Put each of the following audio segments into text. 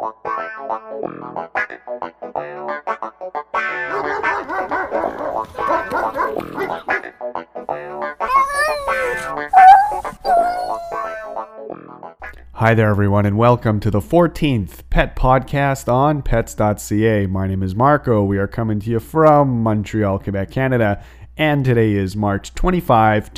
Hi there, everyone, and welcome to the 14th Pet Podcast on Pets.ca. My name is Marco. We are coming to you from Montreal, Quebec, Canada, and today is March 25,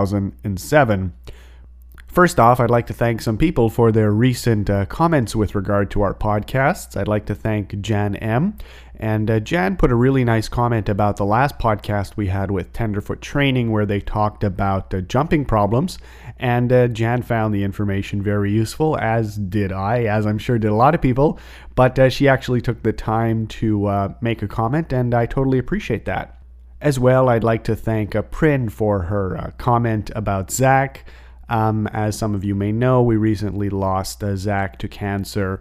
2007. First off, I'd like to thank some people for their recent comments with regard to our podcasts. I'd like to thank Jan M. And Jan put a really nice comment about the last podcast we had with Tenderfoot Training, where they talked about jumping problems. And Jan found the information very useful, as did I, as I'm sure did a lot of people. But she actually took the time to make a comment, and I totally appreciate that. As well, I'd like to thank Prin for her comment about Zach. As some of you may know, we recently lost Zach to cancer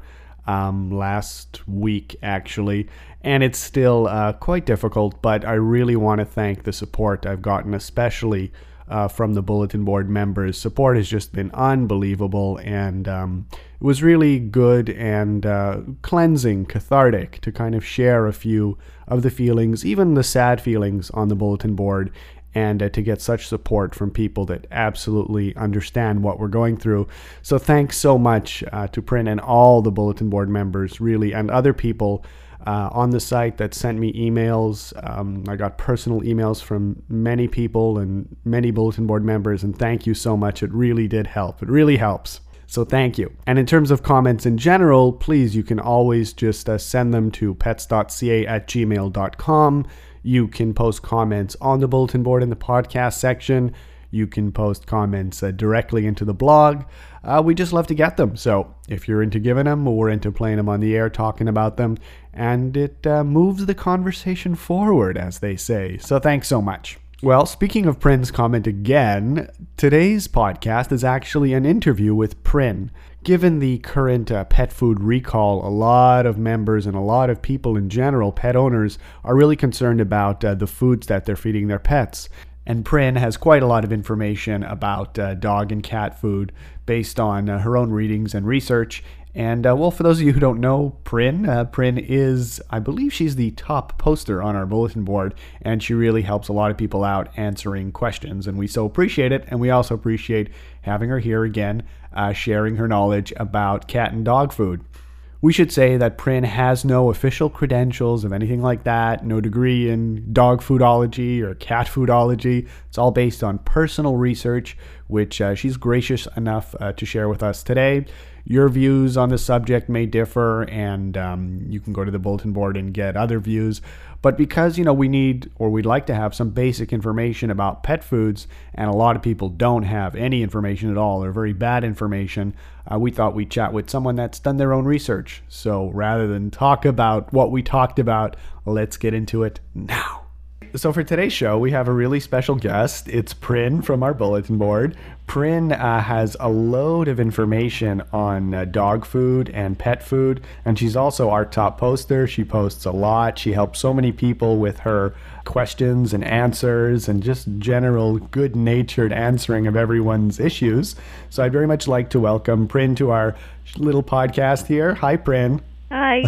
last week, actually, and it's still quite difficult, but I really want to thank the support I've gotten, especially from the bulletin board members. Support has just been unbelievable, and it was really good and cleansing, cathartic to kind of share a few of the feelings, even the sad feelings on the bulletin board, and to get such support from people that absolutely understand what we're going through. So thanks so much to Prin and all the bulletin board members, really, and other people on the site that sent me emails. I got personal emails from many people and many bulletin board members, and thank you so much. It really did help. It really helps. So thank you. And in terms of comments in general, please, you can always just send them to pets.ca@gmail.com. You can post comments on the bulletin board in the podcast section. You can post comments directly into the blog. We just love to get them. So if you're into giving them, we're into playing them on the air, talking about them. And it moves the conversation forward, as they say. So thanks so much. Well, speaking of Prin's comment again, today's podcast is actually an interview with Prin. Given the current pet food recall, a lot of members and a lot of people in general, pet owners, are really concerned about the foods that they're feeding their pets. And Prin has quite a lot of information about dog and cat food based on her own readings and research. And, well, for those of you who don't know Prin is, I believe she's the top poster on our bulletin board, and she really helps a lot of people out answering questions, and we so appreciate it, and we also appreciate having her here again, sharing her knowledge about cat and dog food. We should say that Prin has no official credentials of anything like that, no degree in dog foodology or cat foodology. It's all based on personal research, which she's gracious enough to share with us today. Your views on the subject may differ, and you can go to the bulletin board and get other views. But because, we need, or we'd like to have some basic information about pet foods, and a lot of people don't have any information at all, or very bad information, we thought we'd chat with someone that's done their own research. So rather than talk about what we talked about, let's get into it now. So for today's show, we have a really special guest. It's Prin from our bulletin board. Prin has a load of information on dog food and pet food, and she's also our top poster. She posts a lot. She helps so many people with her questions and answers and just general good-natured answering of everyone's issues. So I'd very much like to welcome Prin to our little podcast here. Hi, Prin. Hi.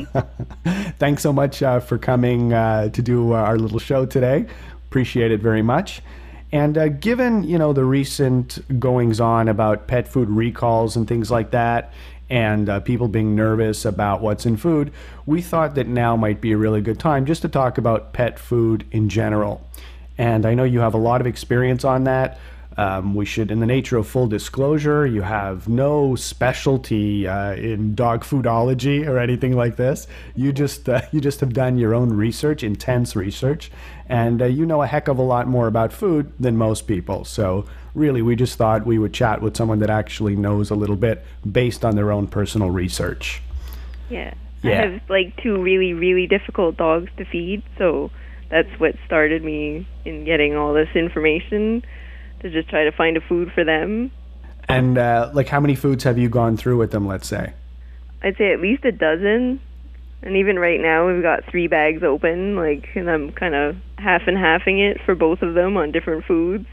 Thanks so much for coming to do our little show today. Appreciate it very much. And given, the recent goings-on about pet food recalls and things like that, and people being nervous about what's in food, we thought that now might be a really good time just to talk about pet food in general. And I know you have a lot of experience on that. We should, in the nature of full disclosure, you have no specialty in dog foodology or anything like this. You just have done your own research, intense research, and you know a heck of a lot more about food than most people. So really, we just thought we would chat with someone that actually knows a little bit based on their own personal research. Yeah. I have two really, really difficult dogs to feed, so that's what started me in getting all this information, to just try to find a food for them. And how many foods have you gone through with them, let's say? I'd say at least a dozen. And even right now, we've got 3 bags open, and I'm kind of half and halving it for both of them on different foods.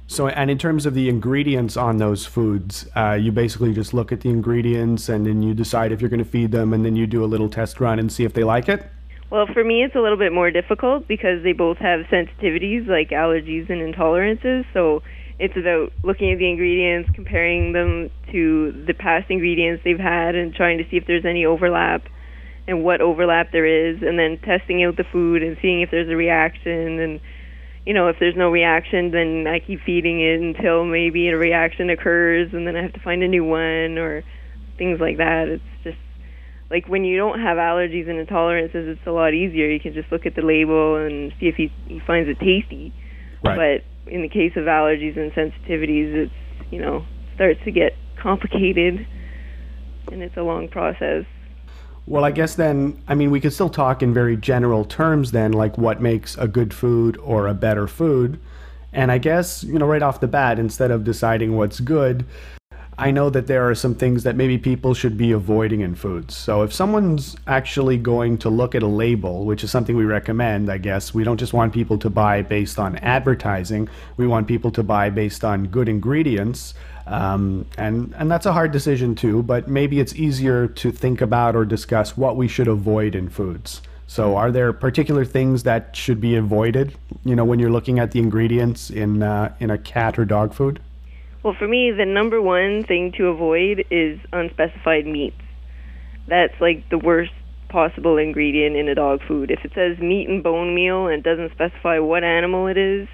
So, and in terms of the ingredients on those foods, you basically just look at the ingredients and then you decide if you're going to feed them, and then you do a little test run and see if they like it? Well, for me, it's a little bit more difficult because they both have sensitivities like allergies and intolerances. So it's about looking at the ingredients, comparing them to the past ingredients they've had, and trying to see if there's any overlap and what overlap there is, and then testing out the food and seeing if there's a reaction. And if there's no reaction, then I keep feeding it until maybe a reaction occurs, and then I have to find a new one or things like that. It's just like when you don't have allergies and intolerances, it's a lot easier. You can just look at the label and see if he finds it tasty. Right. But in the case of allergies and sensitivities, it's, starts to get complicated, and it's a long process. Well, I guess then, we could still talk in very general terms then, like what makes a good food or a better food. And I guess, right off the bat, instead of deciding what's good, I know that there are some things that maybe people should be avoiding in foods. So if someone's actually going to look at a label, which is something we recommend, I guess, we don't just want people to buy based on advertising. We want people to buy based on good ingredients. And that's a hard decision too, but maybe it's easier to think about or discuss what we should avoid in foods. So are there particular things that should be avoided, when you're looking at the ingredients in a cat or dog food? Well, for me, the number one thing to avoid is unspecified meats. That's like the worst possible ingredient in a dog food. If it says meat and bone meal and doesn't specify what animal it is,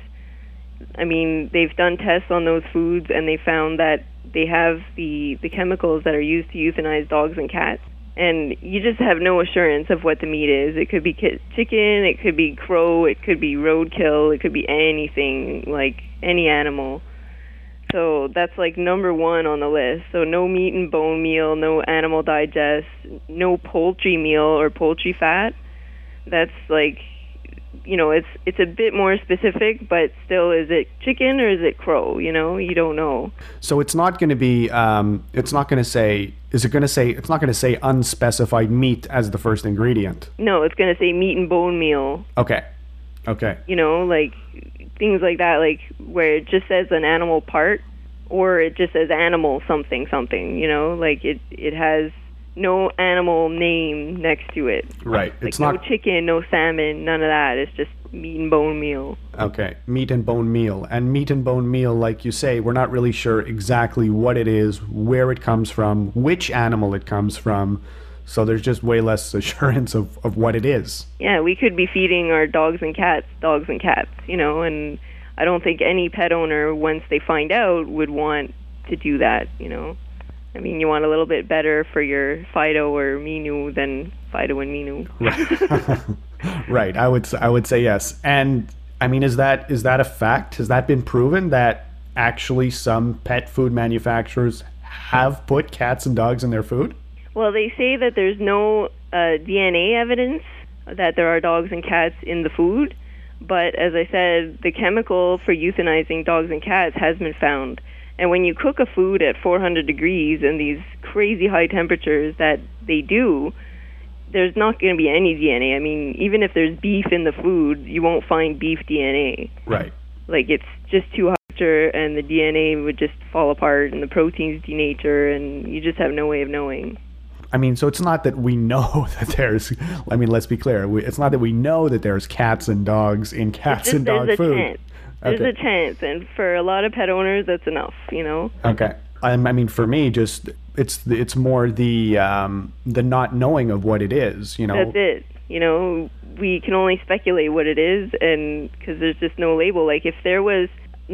they've done tests on those foods and they found that they have the chemicals that are used to euthanize dogs and cats. And you just have no assurance of what the meat is. It could be chicken, it could be crow, it could be roadkill, it could be anything, like any animal. So that's like number one on the list. So no meat and bone meal, no animal digest, no poultry meal or poultry fat. That's like, it's a bit more specific, but still, is it chicken or is it crow? You don't know. So it's not going to be, it's not going to say unspecified meat as the first ingredient. No, it's going to say meat and bone meal. Okay. Like things like that, like where it just says an animal part or it just says animal something, like it has no animal name next to it. Right. Like no chicken, no salmon, none of that. It's just meat and bone meal. Okay, meat and bone meal. And meat and bone meal, like you say, we're not really sure exactly what it is, where it comes from, which animal it comes from. So there's just way less assurance of what it is. Yeah, we could be feeding our dogs and cats, and I don't think any pet owner, once they find out, would want to do that, you want a little bit better for your Fido or Minu than Fido and Minu. Right. Right. I would say yes. And is that a fact? Has that been proven that actually some pet food manufacturers have put cats and dogs in their food? Well, they say that there's no DNA evidence that there are dogs and cats in the food, but as I said, the chemical for euthanizing dogs and cats has been found. And when you cook a food at 400 degrees and these crazy high temperatures that they do, there's not going to be any DNA. Even if there's beef in the food, you won't find beef DNA. Right. Like, it's just too hot and the DNA would just fall apart and the proteins denature, and you just have no way of knowing. So it's not that we know that there's, let's be clear. It's not that we know that there's cats and dogs in cats and dog food. Chance. There's a chance, and for a lot of pet owners, that's enough, Okay. For me, just it's more the not knowing of what it is, That's it. We can only speculate what it is, and because there's just no label. Like if there was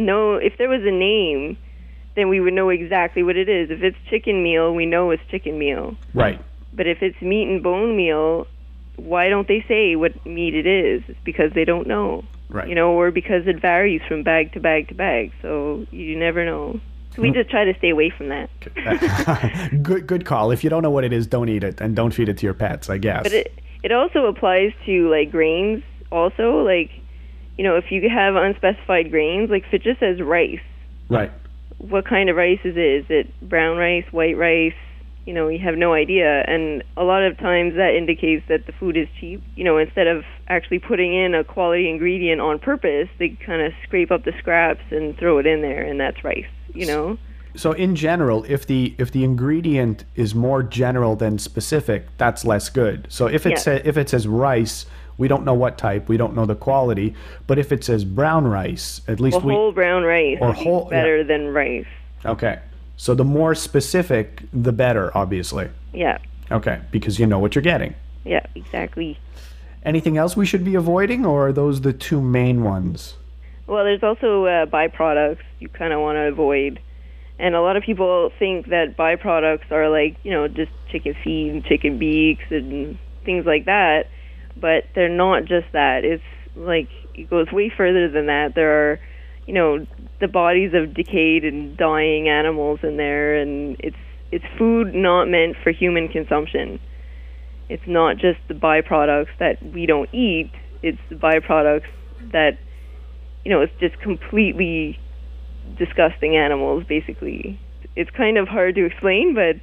a name, then we would know exactly what it is. If it's chicken meal, we know it's chicken meal. Right. But if it's meat and bone meal, why don't they say what meat it is? It's because they don't know. Right. Or because it varies from bag to bag to bag. So you never know. So we just try to stay away from that. Good call. If you don't know what it is, don't eat it and don't feed it to your pets, I guess. But it also applies to like grains also. Like, if you have unspecified grains, like if it just says rice. Right. What kind of rice is it? Is it brown rice, white rice, you have no idea. And a lot of times that indicates that the food is cheap. Instead of actually putting in a quality ingredient on purpose, they kind of scrape up the scraps and throw it in there, and that's rice. So in general, if the ingredient is more general than specific, that's less good. So if it says rice, we don't know what type, we don't know the quality, but if it says brown rice, at least whole brown rice is better than rice. Okay. So the more specific, the better, obviously. Yeah. Okay, because you know what you're getting. Yeah, exactly. Anything else we should be avoiding, or are those the two main ones? Well, there's also byproducts you kind of want to avoid. And a lot of people think that byproducts are like, just chicken feet and chicken beaks and things like that. But they're not just that. It's like, it goes way further than that. There are, the bodies of decayed and dying animals in there, and it's food not meant for human consumption. It's not just the byproducts that we don't eat. It's the byproducts that, it's just completely disgusting animals, basically. It's kind of hard to explain, but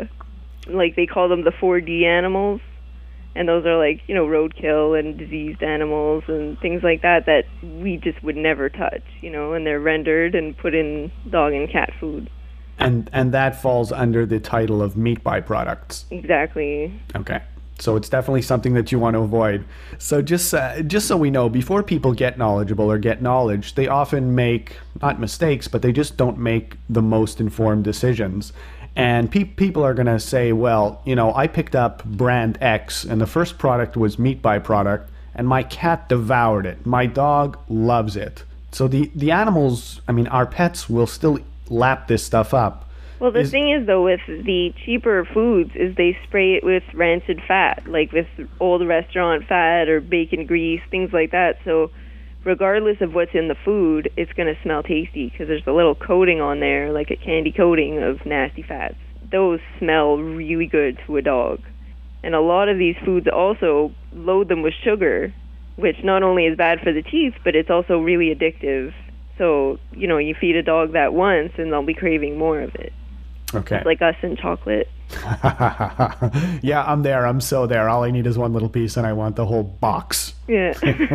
they call them the 4D animals, and those are like, roadkill and diseased animals and things like that we just would never touch, and they're rendered and put in dog and cat food. And that falls under the title of meat byproducts. Exactly. Okay. So it's definitely something that you want to avoid. So just so we know, before people get knowledgeable or get knowledge, they often make, not mistakes, but they just don't make the most informed decisions. And people are going to say, well, I picked up brand X, and the first product was meat byproduct, and my cat devoured it. My dog loves it. So the animals, our pets will still lap this stuff up. Well, the thing is, though, with the cheaper foods is they spray it with rancid fat, like with old restaurant fat or bacon grease, things like that. So regardless of what's in the food, it's going to smell tasty because there's a little coating on there, like a candy coating of nasty fats. Those smell really good to a dog. And a lot of these foods also load them with sugar, which not only is bad for the teeth, but it's also really addictive. So, you feed a dog that once and they'll be craving more of it. Okay. It's like us and chocolate. Yeah, I'm there. I'm so there. All I need is one little piece and I want the whole box. Yeah.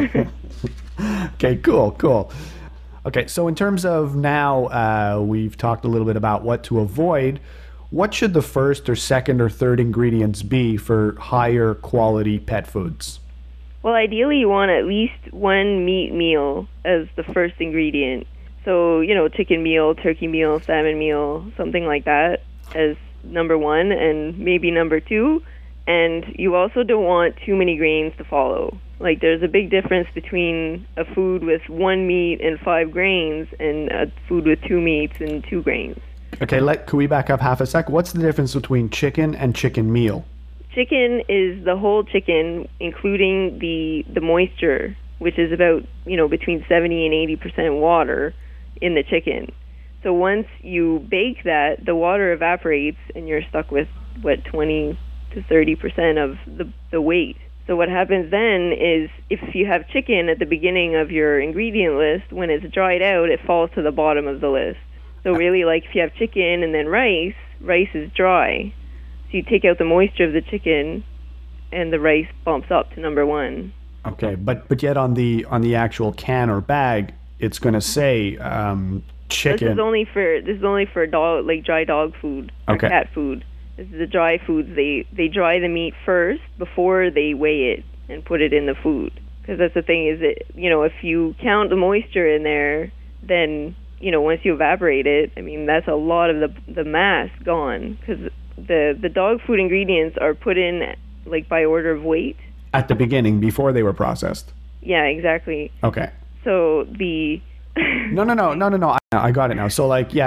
Okay, cool. Okay, so in terms of now, we've talked a little bit about what to avoid. What should the first or second or third ingredients be for higher quality pet foods? Well, ideally you want at least one meat meal as the first ingredient. So, chicken meal, turkey meal, salmon meal, something like that as number one and maybe number two. And you also don't want too many grains to follow. Like, there's a big difference between a food with one meat and 5 grains and a food with 2 meats and 2 grains. Okay, can we back up half a sec? What's the difference between chicken and chicken meal? Chicken is the whole chicken, including the moisture, which is about, between 70 and 80% water in the chicken. So once you bake that, the water evaporates and you're stuck with, 20 to 30% of the weight. So what happens then is if you have chicken at the beginning of your ingredient list, when it's dried out, it falls to the bottom of the list. So really, like if you have chicken and then rice is dry. So you take out the moisture of the chicken and the rice bumps up to number one. Okay, but yet on the actual can or bag, it's going to say chicken. This is only for dog, like dry dog food or cat food. This is the dry foods. They dry the meat first before they weigh it and put it in the food. Because that's the thing is that, if you count the moisture in there, then, once you evaporate it, that's a lot of the mass gone. Because the dog food ingredients are put in, like, by order of weight. At the beginning, before they were processed. Yeah, exactly. Okay. So the... No. I got it now. So,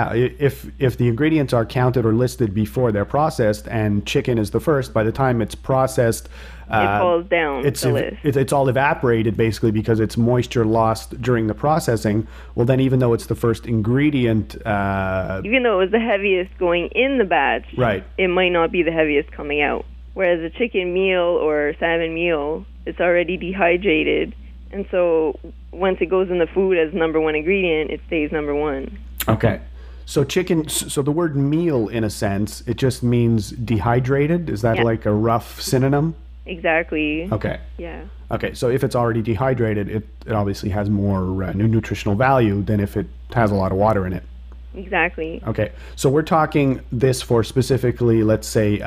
if the ingredients are counted or listed before they're processed, and chicken is the first, by the time it's processed, it falls down the list. It's all evaporated basically because it's moisture lost during the processing. Well, then even though it's the first ingredient, even though it was the heaviest going in the batch, right, it might not be the heaviest coming out. Whereas a chicken meal or salmon meal, it's already dehydrated. And so once it goes in the food as number one ingredient, it stays number one. Okay. So chicken, so the word meal, in a sense, it just means dehydrated. Is that Yeah. like a rough synonym? Exactly. Okay. Yeah. Okay, so if it's already dehydrated, it obviously has more nutritional value than if it has a lot of water in it. Exactly. Okay, so we're talking this for specifically, let's say,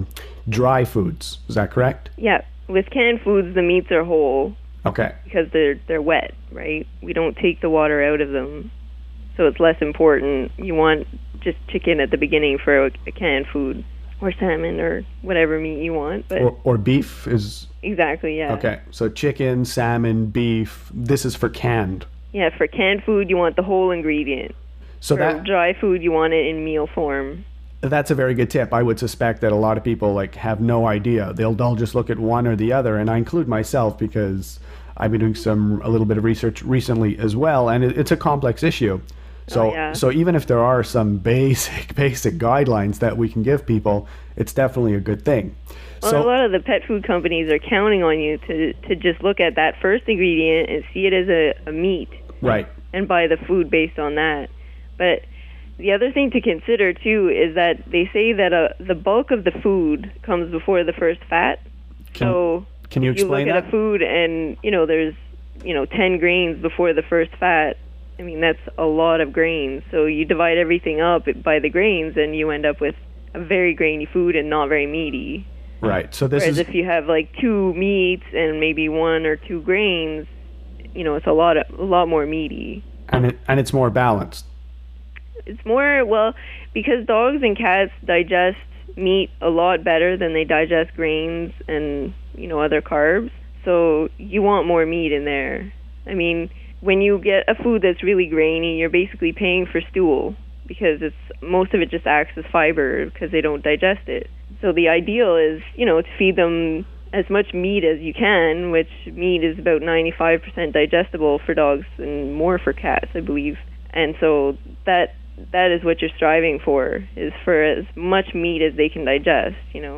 dry foods. Is that correct? Yeah. With canned foods, the meats are whole Okay. because they're wet, right? We don't take the water out of them, so it's less important. You want just chicken at the beginning for a canned food, or salmon, or whatever meat you want. But Or beef is exactly, yeah. okay. So chicken, salmon, beef. This is for canned. Yeah, for canned food, you want the whole ingredient. So For dry food, you want it in meal form. that's a very good tip. I would suspect that a lot of people like have no idea. They'll just look at one or the other, and I include myself because I've been doing a little bit of research recently as well, and it's a complex issue. So yeah. so even if there are some basic guidelines that we can give people, it's definitely a good thing. Well, So a lot of the pet food companies are counting on you to just look at that first ingredient and see it as a meat right. and buy the food based on that. But the other thing to consider, too, is that they say that the bulk of the food comes before the first fat. So Can you you look explain at that? a food and, there's, 10 grains before the first fat. I mean, that's a lot of grains. So you divide everything up by the grains and you end up with a very grainy food and not very meaty. Right. So this Whereas is if you have like 2 meats and maybe 1 or 2 grains, it's a lot more meaty. and it's more balanced. It's more, well, because dogs and cats digest meat a lot better than they digest grains and, other carbs. So you want more meat in there. I mean, when you get a food that's really grainy, you're basically paying for stool because most of it just acts as fiber because they don't digest it. So the ideal is, to feed them as much meat as you can, which meat is about 95% digestible for dogs and more for cats, I believe. And so that is what you're striving for, is for as much meat as they can digest,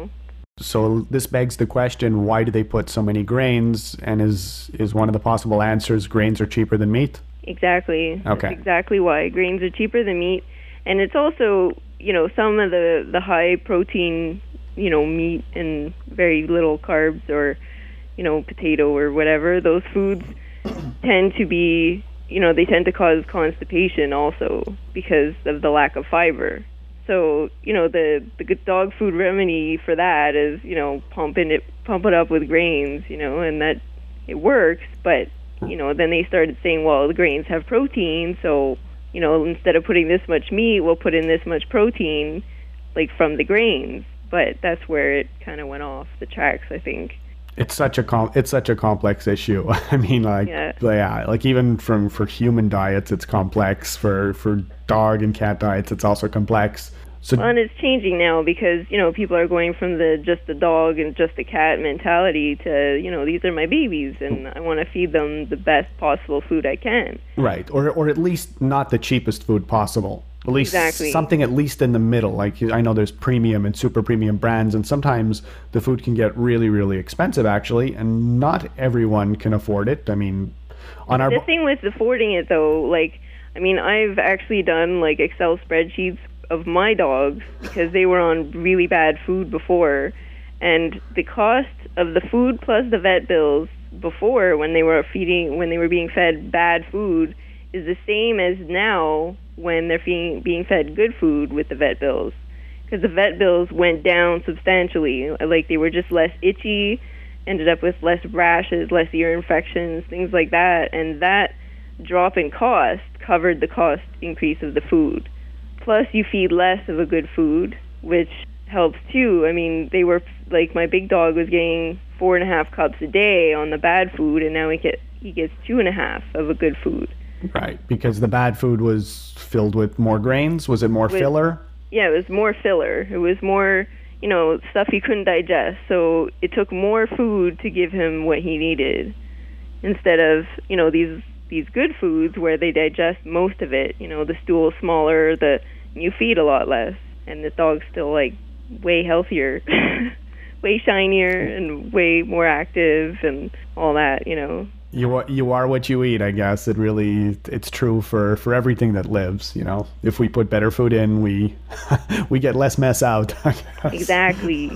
So this begs the question, why do they put so many grains? And is one of the possible answers grains are cheaper than meat? Exactly. Okay. That's exactly why. Grains are cheaper than meat. And it's also, some of the high protein, meat and very little carbs or, potato or whatever, those foods tend to be, they tend to cause constipation also because of the lack of fiber. So, the good dog food remedy for that is, pump it up with grains, and that it works. But, then they started saying, well, the grains have protein, so, instead of putting this much meat, we'll put in this much protein, like from the grains. But that's where it kind of went off the tracks, I think. It's such a complex issue. I mean, like even for human diets, it's complex. For dog and cat diets, it's also complex. So, Well, and it's changing now because, people are going from the just a dog and just a cat mentality to, these are my babies and I want to feed them the best possible food I can. right, or at least not the cheapest food possible. At least Exactly. something at least in the middle. Like I know there's premium and super premium brands, and sometimes the food can get really, really expensive actually, and not everyone can afford it. I mean, on our The thing with affording it, though, like, I mean, I've actually done, like, Excel spreadsheets of my dogs because they were on really bad food before, and the cost of the food plus the vet bills before when they were being fed bad food is the same as now when they're being fed good food with the vet bills, because the vet bills went down substantially. Like, they were just less itchy, ended up with less rashes, less ear infections, things like that, and that drop in cost covered the cost increase of the food. Plus, you feed less of a good food, which helps too. I mean, they were, like, my big dog was getting 4.5 cups a day on the bad food, and now he gets 2.5 of a good food. right, because the bad food was filled with more grains. Was it more filler? Yeah, it was more filler. It was more, stuff he couldn't digest. So it took more food to give him what he needed, instead of, these good foods where they digest most of it. The stool's smaller, you feed a lot less, and the dog's still, like, way healthier, way shinier, and way more active, and all that. You are what you eat, I guess. It's true for everything that lives, you know. If we put better food in, we we get less mess out, I guess. Exactly.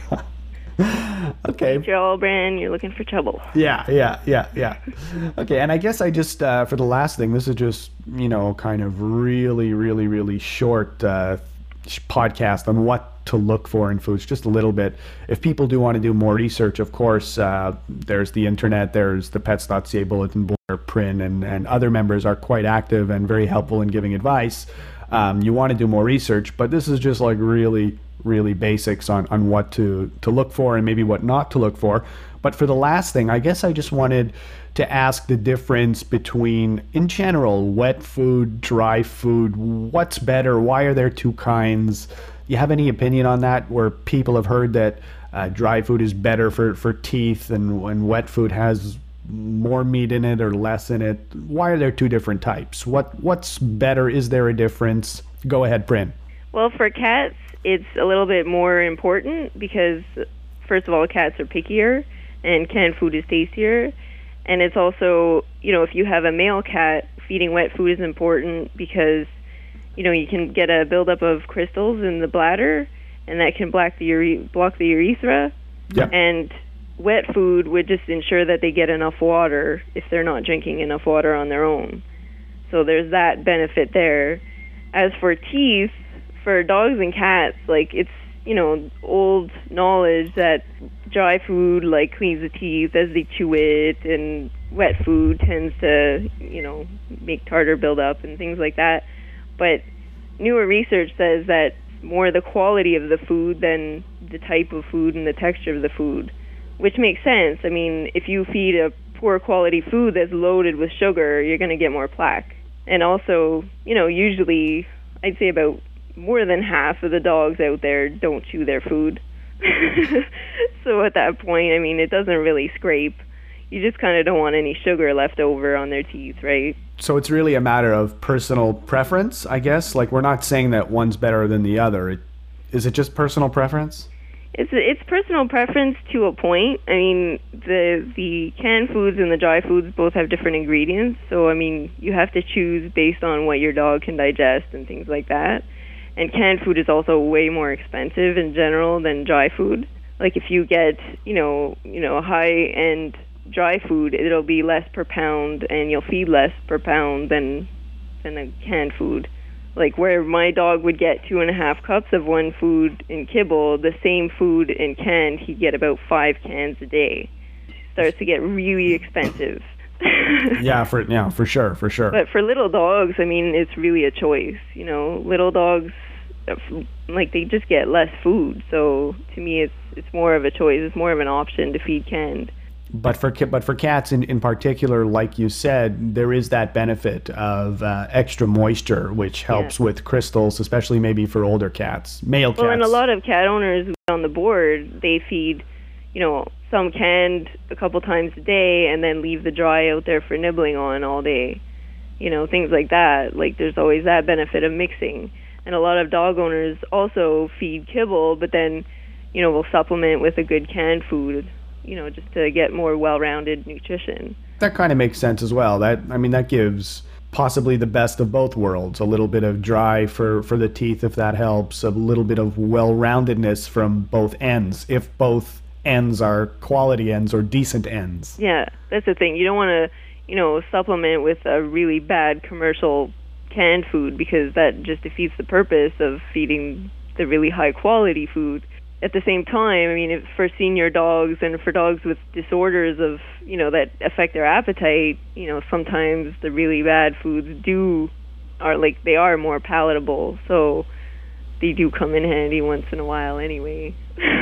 Okay. You're all brand, you're looking for trouble. Yeah. Okay, and I guess I just for the last thing, this is just, you know, kind of really short podcast on what to look for in foods, just a little bit. If people do want to do more research, of course, there's the internet, there's the pets.ca bulletin board, Prin, and other members are quite active and very helpful in giving advice. You want to do more research, but this is just like really basics on what to look for and maybe what not to look for. But for the last thing, I guess I just wanted to ask the difference between, in general, wet food, dry food. What's better? Why are there two kinds? You have any opinion on that, where people have heard that dry food is better for teeth and wet food has more meat in it or less in it? Why are there two different types? What's better? Is there a difference? Go ahead, Prin. Well, for cats, it's a little bit more important because, first of all, cats are pickier and canned food is tastier. And it's also, you know, if you have a male cat, feeding wet food is important because, you know, you can get a buildup of crystals in the bladder, and that can block the urethra. Yep. And wet food would just ensure that they get enough water if they're not drinking enough water on their own. So there's that benefit there. As for teeth, for dogs and cats, like, it's, you know, old knowledge that dry food, like, cleans the teeth as they chew it, and wet food tends to, you know, make tartar build up and things like that. But newer research says that more the quality of the food than the type of food and the texture of the food, which makes sense. I mean, if you feed a poor quality food that's loaded with sugar, you're going to get more plaque. And also, you know, usually I'd say about more than half of the dogs out there don't chew their food. So at that point, I mean, it doesn't really scrape. You just kind of don't want any sugar left over on their teeth, right? So it's really a matter of personal preference, I guess? Like, we're not saying that one's better than the other. Is it just personal preference? It's personal preference to a point. I mean, the canned foods and the dry foods both have different ingredients. So, I mean, you have to choose based on what your dog can digest and things like that. And canned food is also way more expensive in general than dry food. Like, if you get, you know, high-end dry food, it'll be less per pound, and you'll feed less per pound than a canned food. Like, where my dog would get 2.5 cups of one food in kibble, the same food in canned, he'd get about 5 cans a day. Starts to get really expensive. Yeah, for sure. But for little dogs, I mean, it's really a choice. You know, little dogs, like, they just get less food. So to me, it's more of a choice. It's more of an option to feed canned. But for cats in particular, like you said, there is that benefit of extra moisture, which helps with crystals, especially maybe for older cats, male cats. Well, and a lot of cat owners on the board, they feed, you know, some canned a couple times a day and then leave the dry out there for nibbling on all day. You know, things like that. Like, there's always that benefit of mixing. And a lot of dog owners also feed kibble, but then, you know, will supplement with a good canned food, you know, just to get more well-rounded nutrition. That kind of makes sense as well. That gives possibly the best of both worlds. A little bit of dry for the teeth, if that helps. A little bit of well-roundedness from both ends, if both ends are quality ends or decent ends. Yeah, that's the thing. You don't want to, you know, supplement with a really bad commercial canned food, because that just defeats the purpose of feeding the really high-quality food. At the same time, I mean, for senior dogs and for dogs with disorders of, you know, that affect their appetite, you know, sometimes the really bad foods they are more palatable, so they do come in handy once in a while anyway.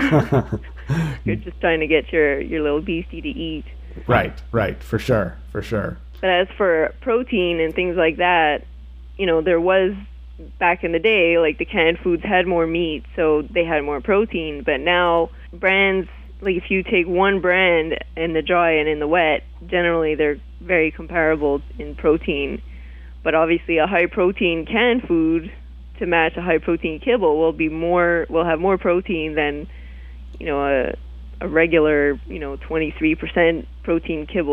You're just trying to get your little beastie to eat. Right, for sure. But as for protein and things like that, you know, there was, back in the day, like, the canned foods had more meat, so they had more protein. But now brands, like, if you take one brand in the dry and in the wet, generally they're very comparable in protein. But obviously a high protein canned food to match a high protein kibble will have more protein than, you know, a regular, you know, 23% protein kibbles.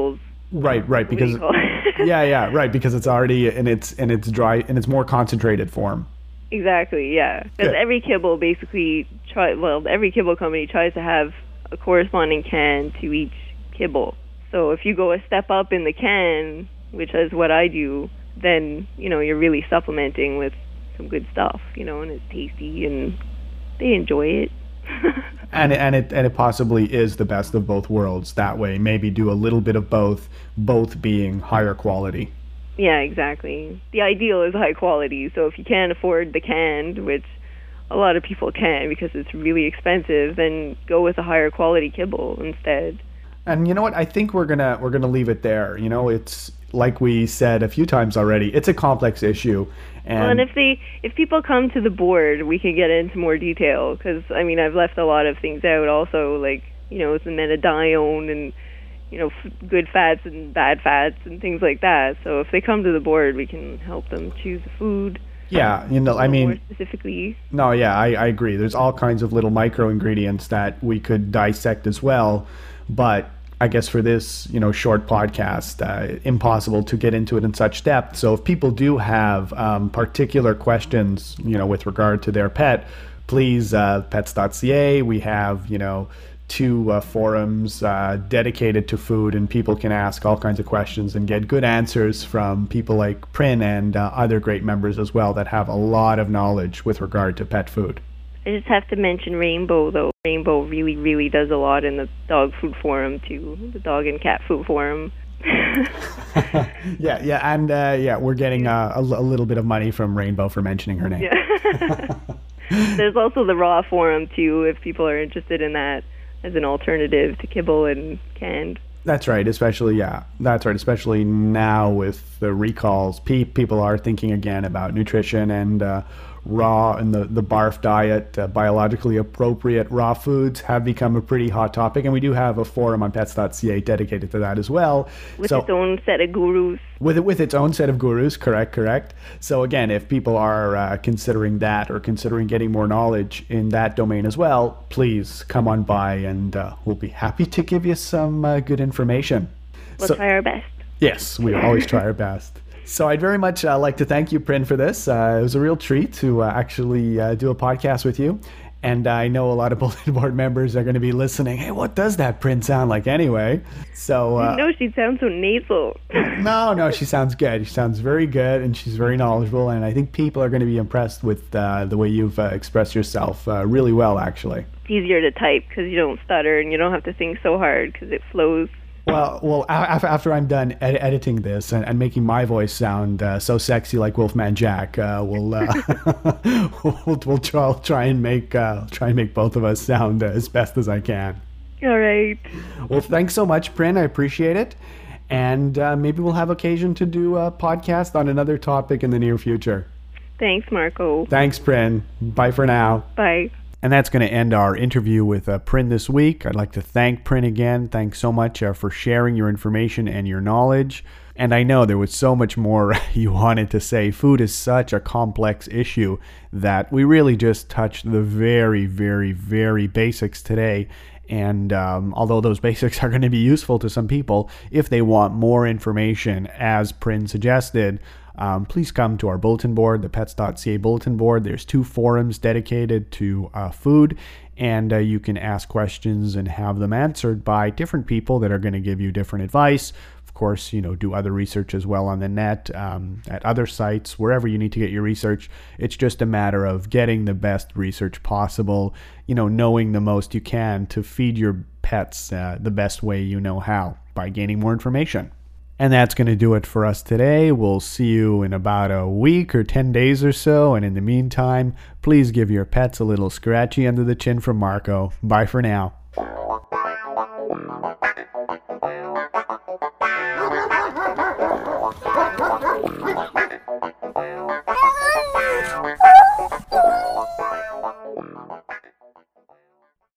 Right, because right, because it's already in its dry and it's more concentrated form. Exactly, yeah. Because every kibble basically every kibble company tries to have a corresponding can to each kibble. So if you go a step up in the can, which is what I do, then, you're really supplementing with some good stuff, and it's tasty and they enjoy it. and it possibly is the best of both worlds that way. Maybe do a little bit of both being higher quality. Yeah, exactly. The ideal is high quality. So if you can't afford the canned, which a lot of people can because it's really expensive, then go with a higher quality kibble instead. And you know what? I think we're gonna leave it there. It's like we said a few times already. It's a complex issue. And if people come to the board, we can get into more detail. Because I've left a lot of things out. Also, like it's the metadione and good fats and bad fats and things like that. So if they come to the board, we can help them choose the food. Yeah, more specifically. No, yeah, I agree. There's all kinds of little micro ingredients that we could dissect as well, but I guess for this, short podcast, impossible to get into it in such depth. So if people do have particular questions, with regard to their pet, please, pets.ca, we have, 2 forums dedicated to food, and people can ask all kinds of questions and get good answers from people like Prin and other great members as well that have a lot of knowledge with regard to pet food. I just have to mention Rainbow, though. Rainbow really, really does a lot in the dog food forum, too. The dog and cat food forum. And we're getting a little bit of money from Rainbow for mentioning her name. Yeah. There's also the raw forum, too, if people are interested in that as an alternative to kibble and canned. That's right, especially now with the recalls. People are thinking again about nutrition and raw and the BARF diet. Biologically appropriate raw foods have become a pretty hot topic, and we do have a forum on pets.ca dedicated to that as well. With its own set of gurus. With its own set of gurus, correct. So again, if people are considering that or considering getting more knowledge in that domain as well, please come on by and we'll be happy to give you some good information. We'll try our best. Yes, we always try our best. So I'd very much like to thank you, Prin, for this. It was a real treat to actually do a podcast with you. And I know a lot of bulletin board members are going to be listening. Hey, what does that Prin sound like anyway? So no, she sounds so nasal. No, she sounds good. She sounds very good, and she's very knowledgeable. And I think people are going to be impressed with the way you've expressed yourself really well, actually. It's easier to type because you don't stutter and you don't have to think so hard because it flows. Well, after I'm done editing this and making my voice sound so sexy like Wolfman Jack, we'll try and make both of us sound as best as I can. All right. Well, thanks so much, Prin. I appreciate it, and maybe we'll have occasion to do a podcast on another topic in the near future. Thanks, Marco. Thanks, Prin. Bye for now. Bye. And that's going to end our interview with Prin this week. I'd like to thank Prin again. Thanks so much for sharing your information and your knowledge. And I know there was so much more you wanted to say. Food is such a complex issue that we really just touched the very, very, very basics today. And although those basics are going to be useful to some people, if they want more information, as Prin suggested, please come to our bulletin board, the pets.ca bulletin board. There's 2 forums dedicated to food, and you can ask questions and have them answered by different people that are going to give you different advice. Of course, do other research as well on the net, at other sites, wherever you need to get your research. It's just a matter of getting the best research possible, knowing the most you can to feed your pets the best way you know how by gaining more information. And that's going to do it for us today. We'll see you in about a week or 10 days or so. And in the meantime, please give your pets a little scratchy under the chin from Marco. Bye for now.